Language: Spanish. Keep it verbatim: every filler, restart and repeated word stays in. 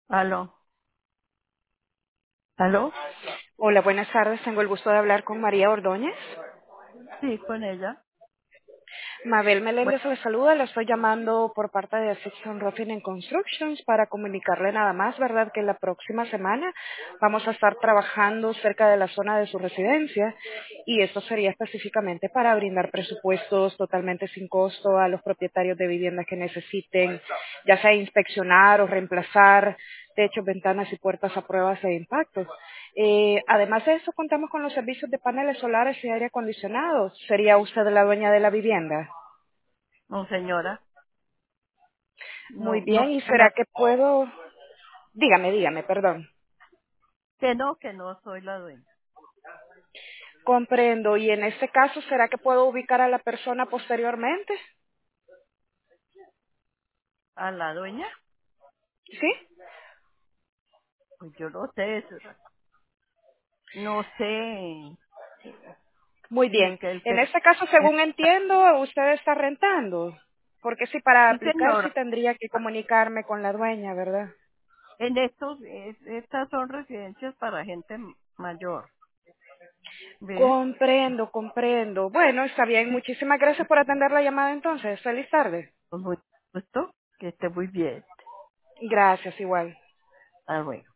Aló, aló, Hola, buenas tardes. Tengo el gusto de hablar con María Ordóñez. sí, con ella. Mabel Bueno, Meléndez le saluda. Le estoy llamando por parte de Fiction Roofing and Constructions para comunicarle nada más, ¿verdad? Que la próxima semana vamos a estar trabajando cerca de la zona de su residencia y esto sería específicamente para brindar presupuestos totalmente sin costo a los propietarios de viviendas que necesiten, ya sea inspeccionar o reemplazar techos, ventanas y puertas a pruebas de impactos. Eh, además de eso, contamos con los servicios de paneles solares y aire acondicionado. ¿Sería usted la dueña de la vivienda? no señora, Muy no, no, bien, ¿y será la, que puedo? Dígame, dígame, perdón. que no, que no soy la dueña. Comprendo, y en este caso, ¿será que puedo ubicar a la persona posteriormente? ¿A la dueña? ¿Sí? Pues yo no sé, eso, no sé, Muy el bien. que, el En que, este caso, según entiendo, usted está rentando. Porque sí, para sí aplicar sí señora, tendría que comunicarme con la dueña, ¿verdad? en estos, es- estas son residencias para gente m- mayor, ¿ves? Comprendo, comprendo. Bueno, está bien. Sí, Muchísimas gracias por atender la llamada entonces. Feliz tarde. con mucho gusto, que esté muy bien. Gracias, igual. Ah, bueno.